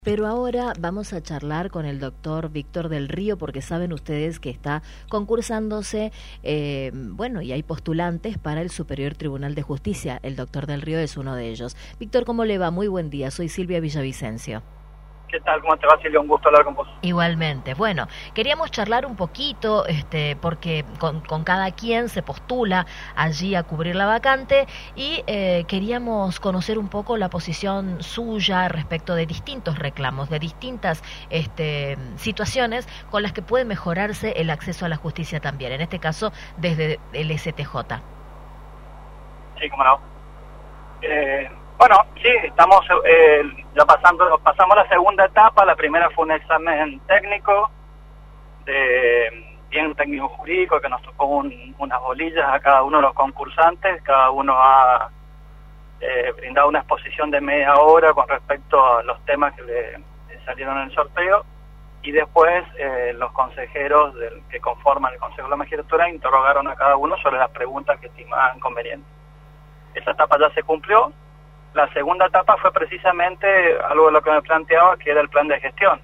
Pero ahora vamos a charlar con el doctor Víctor del Río, porque saben ustedes que está concursándose, y hay postulantes para el Superior Tribunal de Justicia. El doctor del Río es uno de ellos. Víctor, ¿cómo le va? Muy buen día, soy Silvia Villavicencio. ¿Qué tal? ¿Cómo te va, Silvia? Un gusto hablar con vos. Igualmente. Bueno, queríamos charlar un poquito, porque con cada quien se postula allí a cubrir la vacante y queríamos conocer un poco la posición suya respecto de distintos reclamos, de distintas situaciones con las que puede mejorarse el acceso a la justicia también, en este caso desde el STJ. Sí, cómo no. Bueno, sí, estamos ya pasamos la segunda etapa. La primera fue un examen técnico, bien técnico jurídico, que nos tocó unas bolillas a cada uno de los concursantes. Cada uno ha brindado una exposición de media hora con respecto a los temas que le salieron en el sorteo, y después los consejeros que conforman el Consejo de la Magistratura interrogaron a cada uno sobre las preguntas que estimaban convenientes. Esa etapa ya se cumplió. La segunda etapa fue precisamente algo de lo que me planteaba, que era el plan de gestión.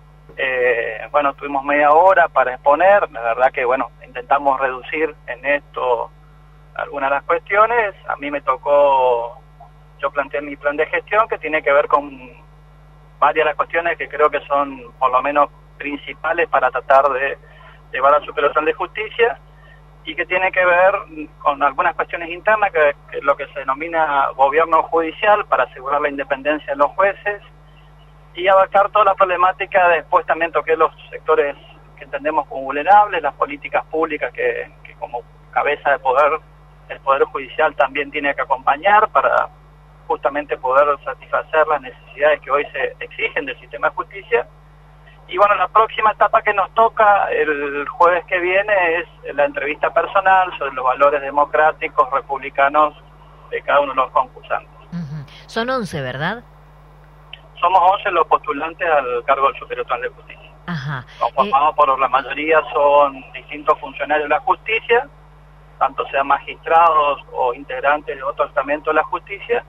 Tuvimos media hora para exponer. La verdad que, intentamos reducir en esto algunas de las cuestiones. A mí me tocó, yo planteé mi plan de gestión, que tiene que ver con varias de las cuestiones que creo que son, por lo menos, principales para tratar de llevar al Superior Tribunal de Justicia, y que tiene que ver con algunas cuestiones internas, que es lo que se denomina gobierno judicial, para asegurar la independencia de los jueces, y abarcar toda la problemática. Después también toqué los sectores que entendemos como vulnerables, las políticas públicas que como cabeza de poder, el Poder Judicial también tiene que acompañar para justamente poder satisfacer las necesidades que hoy se exigen del sistema de justicia. Y la próxima etapa que nos toca el jueves que viene es la entrevista personal sobre los valores democráticos, republicanos de cada uno de los concursantes. Uh-huh. Son 11, ¿verdad? Somos 11 los postulantes al cargo del Superior Tribunal de Justicia. Ajá. Conformados por la mayoría son distintos funcionarios de la justicia, tanto sean magistrados o integrantes de otro estamento de la justicia,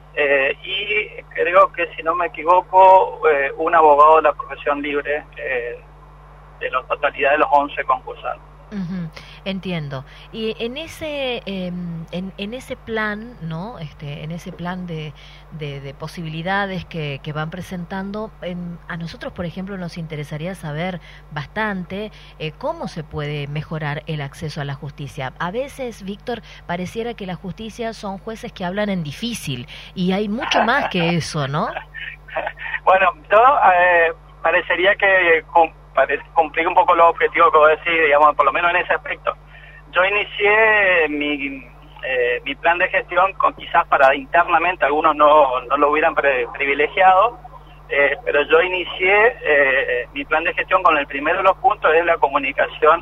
y creo que, si no me equivoco, un abogado de la profesión libre de la totalidad de los 11 concursantes. Uh-huh. Entiendo. Y en ese plan, ¿no? En ese plan de posibilidades que van presentando, a nosotros, por ejemplo, nos interesaría saber bastante cómo se puede mejorar el acceso a la justicia. A veces, Víctor, pareciera que la justicia son jueces que hablan en difícil, y hay mucho más que eso, ¿no? Parecería que cumplir un poco los objetivos que vos decís, digamos, por lo menos en ese aspecto. Yo inicié mi plan de gestión quizás para internamente algunos no lo hubieran privilegiado, pero yo inicié mi plan de gestión con el primero de los puntos, es la comunicación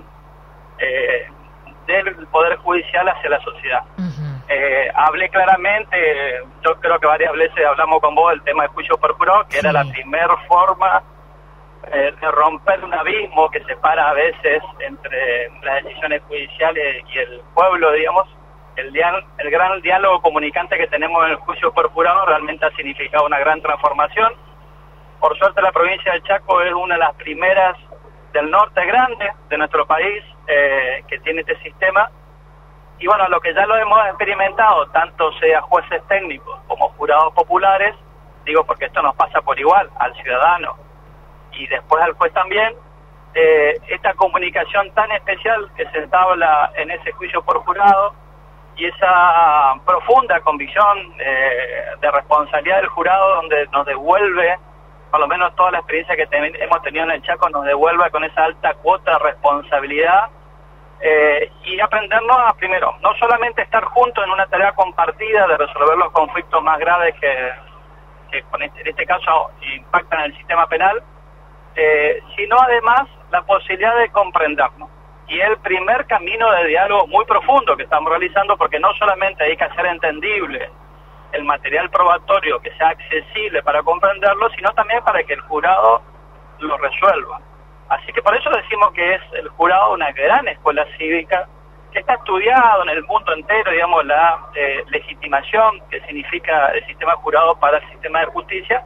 del Poder Judicial hacia la sociedad. Uh-huh. Hablé claramente, yo creo que varias veces hablamos con vos del tema de juicio por jurado, que sí, era la primera forma de romper un abismo que separa a veces entre las decisiones judiciales y el pueblo, digamos. El gran diálogo comunicante que tenemos en el juicio por jurado realmente ha significado una gran transformación. Por suerte, la provincia de Chaco es una de las primeras del norte grande de nuestro país que tiene este sistema. Y lo que ya lo hemos experimentado, tanto sea jueces técnicos como jurados populares, digo porque esto nos pasa por igual al ciudadano y después al juez también, esta comunicación tan especial que se entabla en ese juicio por jurado, y esa profunda convicción de responsabilidad del jurado, donde nos devuelve, por lo menos toda la experiencia que hemos tenido en el Chaco, nos devuelve con esa alta cuota de responsabilidad, y aprendernos a, primero, no solamente estar juntos en una tarea compartida de resolver los conflictos más graves que en este caso impactan en el sistema penal, sino además la posibilidad de comprendernos. Y el primer camino de diálogo muy profundo que estamos realizando, porque no solamente hay que hacer entendible el material probatorio, que sea accesible para comprenderlo, sino también para que el jurado lo resuelva. Así que por eso decimos que es el jurado una gran escuela cívica, que está estudiado en el mundo entero, digamos, la legitimación que significa el sistema jurado para el sistema de justicia,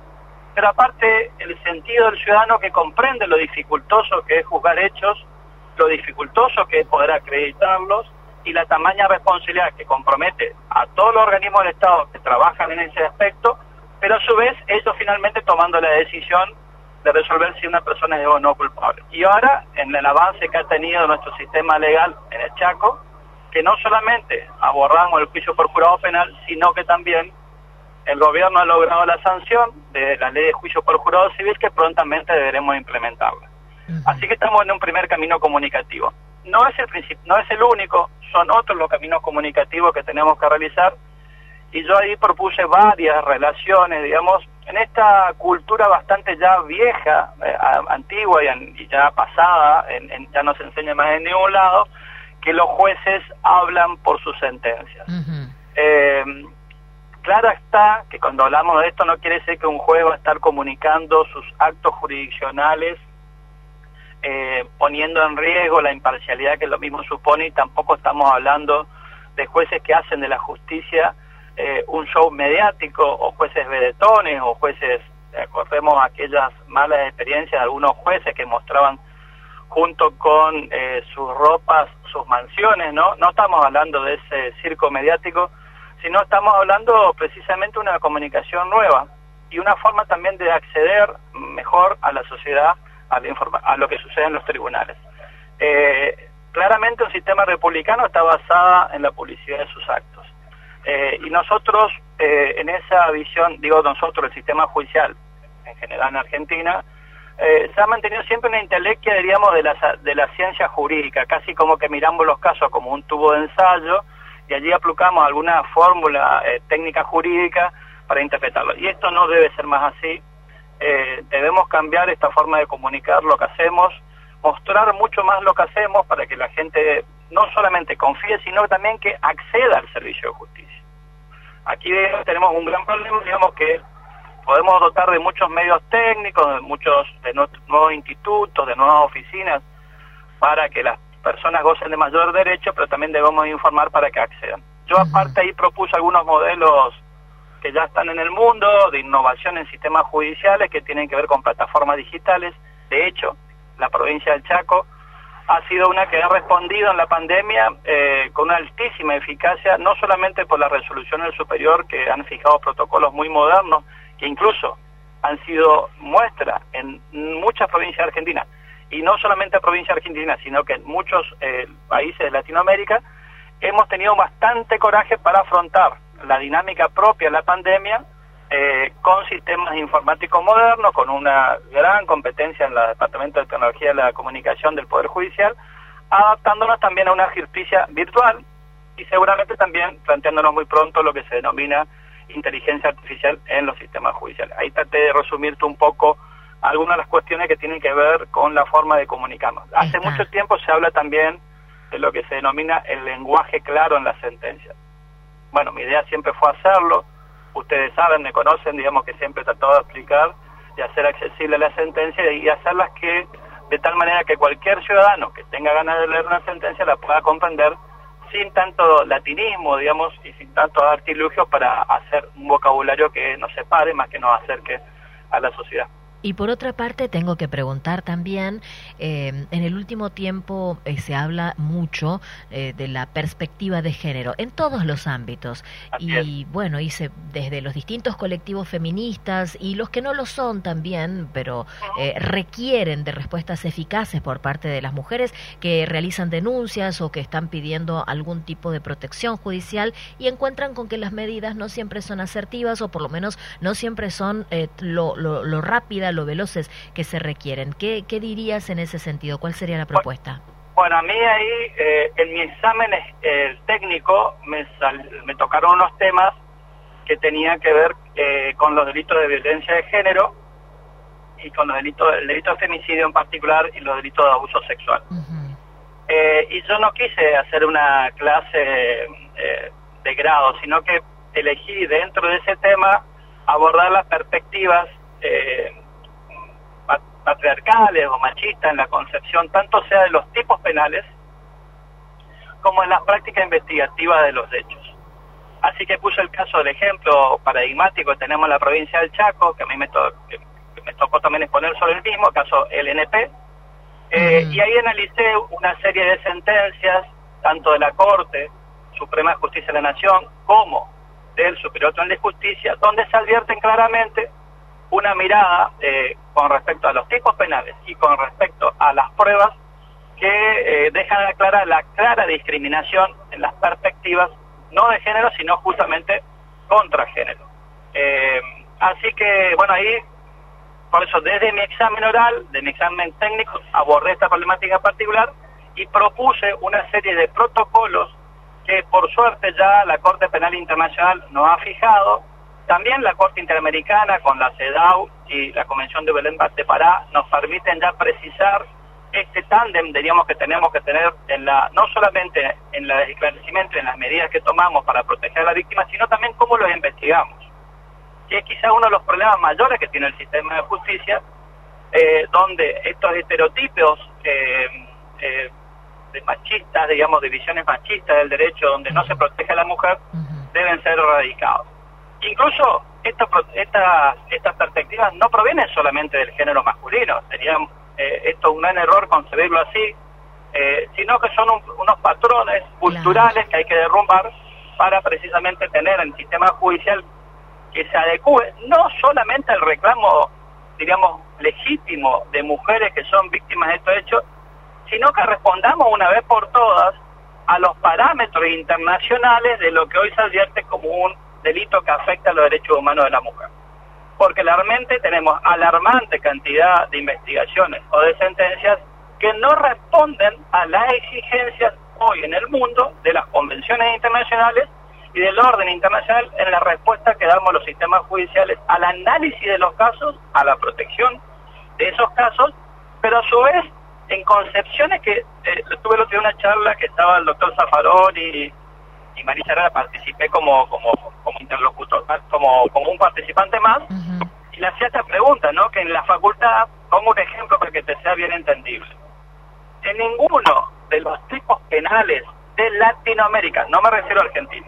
pero aparte el sentido del ciudadano que comprende lo dificultoso que es juzgar hechos, lo dificultoso que es poder acreditarlos, y la tamaña responsabilidad que compromete a todos los organismos del Estado que trabajan en ese aspecto, pero a su vez ellos finalmente tomando la decisión de resolver si una persona es o no culpable. Y ahora, en el avance que ha tenido nuestro sistema legal en el Chaco, que no solamente abordamos el juicio por jurado penal, sino que también el gobierno ha logrado la sanción de la ley de juicio por jurado civil, que prontamente deberemos implementarla. Así que estamos en un primer camino comunicativo. No es el único, son otros los caminos comunicativos que tenemos que realizar, y yo ahí propuse varias relaciones, digamos, en esta cultura bastante ya vieja, antigua y ya pasada, ya no se enseña más en ningún lado, que los jueces hablan por sus sentencias. Claro está que cuando hablamos de esto no quiere decir que un juez va a estar comunicando sus actos jurisdiccionales poniendo en riesgo la imparcialidad que lo mismo supone, y tampoco estamos hablando de jueces que hacen de la justicia un show mediático, o jueces vedetones, o jueces, acordemos aquellas malas experiencias de algunos jueces que mostraban junto con sus ropas, sus mansiones, ¿no? No estamos hablando de ese circo mediático, sino estamos hablando precisamente de una comunicación nueva y una forma también de acceder mejor a la sociedad, a lo que sucede en los tribunales. Claramente un sistema republicano está basado en la publicidad de sus actos. Y nosotros, en esa visión, digo nosotros, el sistema judicial, en general en Argentina, se ha mantenido siempre una intelequia, diríamos, de la ciencia jurídica, casi como que miramos los casos como un tubo de ensayo, y allí aplicamos alguna fórmula técnica jurídica para interpretarlo. Y esto no debe ser más así. Debemos cambiar esta forma de comunicar lo que hacemos, mostrar mucho más lo que hacemos para que la gente no solamente confíe, sino también que acceda al servicio de justicia. Aquí tenemos un gran problema, digamos, que podemos dotar de muchos medios técnicos, de nuevos institutos, de nuevas oficinas, para que las personas gocen de mayor derecho, pero también debemos informar para que accedan. Yo aparte ahí propuse algunos modelos que ya están en el mundo, de innovación en sistemas judiciales que tienen que ver con plataformas digitales. De hecho, la provincia del Chaco ha sido una que ha respondido en la pandemia con una altísima eficacia, no solamente por la resolución del superior, que han fijado protocolos muy modernos, que incluso han sido muestra en muchas provincias de Argentina, y no solamente en provincias argentinas, sino que en muchos países de Latinoamérica, hemos tenido bastante coraje para afrontar la dinámica propia de la pandemia con sistemas informáticos modernos, con una gran competencia en el Departamento de Tecnología de la Comunicación del Poder Judicial, adaptándonos también a una justicia virtual y seguramente también planteándonos muy pronto lo que se denomina inteligencia artificial en los sistemas judiciales. Ahí traté de resumirte un poco algunas de las cuestiones que tienen que ver con la forma de comunicarnos. Hace mucho tiempo se habla también de lo que se denomina el lenguaje claro en las sentencias. Bueno, mi idea siempre fue hacerlo. Ustedes saben, me conocen, digamos que siempre he tratado de explicar y hacer accesible la sentencia y hacerlas que de tal manera que cualquier ciudadano que tenga ganas de leer una sentencia la pueda comprender sin tanto latinismo, digamos, y sin tanto artilugio para hacer un vocabulario que nos separe más que nos acerque a la sociedad. Y por otra parte tengo que preguntar también, en el último tiempo se habla mucho de la perspectiva de género en todos los ámbitos. Y bueno, desde los distintos colectivos feministas y los que no lo son también, pero requieren de respuestas eficaces por parte de las mujeres que realizan denuncias o que están pidiendo algún tipo de protección judicial y encuentran con que las medidas no siempre son asertivas o por lo menos no siempre son lo rápidas, lo veloces que se requieren. ¿Qué dirías en ese sentido? ¿Cuál sería la propuesta? Bueno, a mí ahí, en mi examen técnico, me tocaron unos temas que tenían que ver con los delitos de violencia de género y con el delito de femicidio en particular y los delitos de abuso sexual. Y yo no quise hacer una clase de grado, sino que elegí dentro de ese tema abordar las perspectivas patriarcales o machistas en la concepción, tanto sea de los tipos penales como en las prácticas investigativas de los hechos. Así que puse el caso del ejemplo paradigmático que tenemos en la provincia del Chaco, que a mí me tocó también exponer sobre el mismo, caso LNP, y ahí analicé una serie de sentencias, tanto de la Corte Suprema de Justicia de la Nación como del Superior Tribunal de Justicia, donde se advierten claramente una mirada con respecto a los tipos penales y con respecto a las pruebas que dejan clara la clara discriminación en las perspectivas no de género, sino justamente contra género. Así que, bueno, ahí, por eso, desde mi examen oral, de mi examen técnico, abordé esta problemática particular y propuse una serie de protocolos que, por suerte, ya la Corte Penal Internacional nos ha fijado. También la Corte Interamericana, con la CEDAW y la Convención de Belém de Pará, nos permiten ya precisar este tándem, diríamos, que tenemos que tener no solamente en el esclarecimiento y en las medidas que tomamos para proteger a la víctima, sino también cómo los investigamos. Que es quizá uno de los problemas mayores que tiene el sistema de justicia, donde estos estereotipos de machistas, digamos, de visiones machistas del derecho, donde no se protege a la mujer, deben ser erradicados. Incluso estas perspectivas no provienen solamente del género masculino, sería esto un gran error concebirlo así, sino que son unos patrones culturales que hay que derrumbar para precisamente tener el sistema judicial que se adecue no solamente al reclamo, digamos, legítimo de mujeres que son víctimas de estos hechos, sino que respondamos una vez por todas a los parámetros internacionales de lo que hoy se advierte como un delito que afecta a los derechos humanos de la mujer. Porque realmente tenemos alarmante cantidad de investigaciones o de sentencias que no responden a las exigencias hoy en el mundo de las convenciones internacionales y del orden internacional en la respuesta que damos los sistemas judiciales al análisis de los casos, a la protección de esos casos, pero a su vez en concepciones que tuve el otro día una charla que estaba el doctor Zaffarón y Marisa Herrera, participé como interlocutor, como un participante más, y le hacía esta pregunta, ¿no? Que en la facultad, pongo un ejemplo para que te sea bien entendible. En ninguno de los tipos penales de Latinoamérica, no me refiero a Argentina,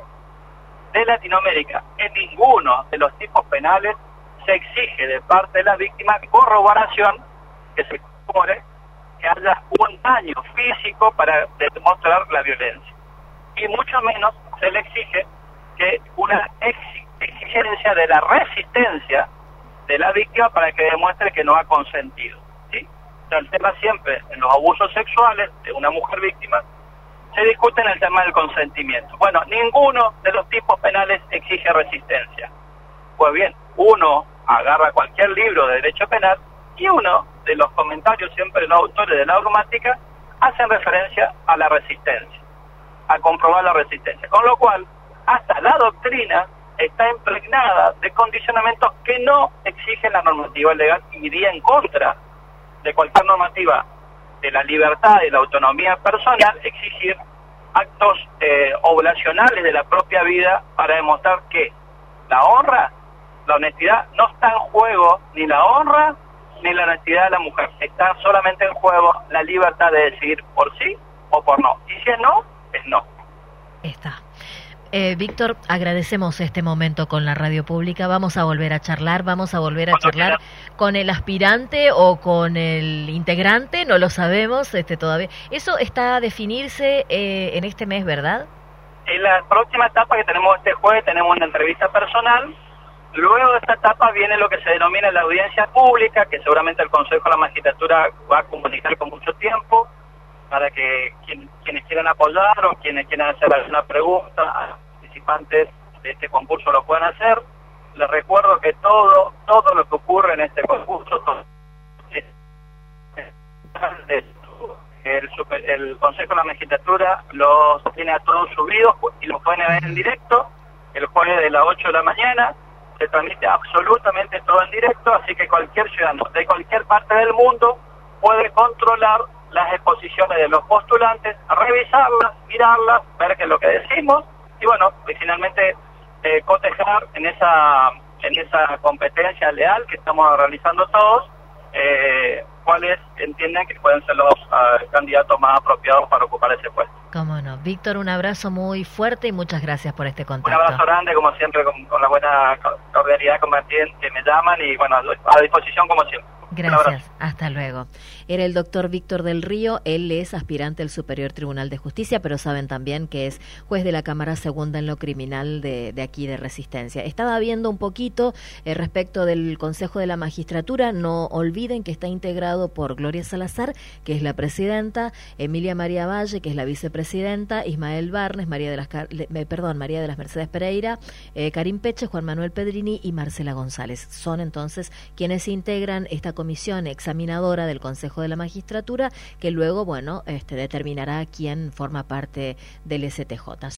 de Latinoamérica, en ninguno de los tipos penales se exige de parte de la víctima corroboración, que se corrobore que haya un daño físico para demostrar la violencia. Y mucho menos se le exige que una exigencia de la resistencia de la víctima para que demuestre que no ha consentido, ¿sí? O sea, el tema siempre en los abusos sexuales de una mujer víctima se discute en el tema del consentimiento. Bueno, ninguno de los tipos penales exige resistencia. Pues bien, uno agarra cualquier libro de derecho penal y uno de los comentarios siempre de los autores de la dogmática hacen referencia a la resistencia, a comprobar la resistencia. Con lo cual, hasta la doctrina está impregnada de condicionamientos que no exigen la normativa legal y iría en contra de cualquier normativa de la libertad y la autonomía personal, exigir actos oblacionales de la propia vida para demostrar que la honra, la honestidad, no está en juego ni la honra ni la honestidad de la mujer. Está solamente en juego la libertad de decidir por sí o por no. Y si es no, es no. Está. Víctor, agradecemos este momento con la radio pública. Vamos a volver a charlar, con el aspirante o con el integrante, no lo sabemos todavía. Eso está a definirse en este mes, ¿verdad? En la próxima etapa que tenemos este jueves tenemos una entrevista personal. Luego de esta etapa viene lo que se denomina la audiencia pública, que seguramente el Consejo de la Magistratura va a comunicar con mucho tiempo, para que quienes quieran apoyar o quienes quieran hacer alguna pregunta a los participantes de este concurso lo puedan hacer. Les recuerdo que todo lo que ocurre en este concurso, el Consejo de la Magistratura los tiene a todos subidos y los pueden ver en directo el jueves de las 8 de la mañana. Se transmite absolutamente todo en directo, así que cualquier ciudadano de cualquier parte del mundo puede controlar las exposiciones de los postulantes, revisarlas, mirarlas, ver qué es lo que decimos y bueno, y finalmente cotejar en esa competencia leal que estamos realizando todos, cuáles entienden que pueden ser los candidatos más apropiados para ocupar ese puesto. Cómo no. Víctor, un abrazo muy fuerte y muchas gracias por este contacto. Un abrazo grande, como siempre, con la buena cordialidad con Martín, que me llaman y bueno, a disposición como siempre. Gracias, hasta luego. Era el doctor Víctor del Río, él es aspirante al Superior Tribunal de Justicia, pero saben también que es juez de la Cámara Segunda en lo criminal de aquí de Resistencia. Estaba viendo un poquito respecto del Consejo de la Magistratura, no olviden que está integrado por Gloria Salazar, que es la presidenta, Emilia María Valle, que es la vicepresidenta, Ismael Barnes, María de las Mercedes Pereira, Karim Peche, Juan Manuel Pedrini y Marcela González. Son entonces quienes integran esta comisión examinadora del Consejo de la Magistratura, que luego, bueno, determinará quién forma parte del STJ.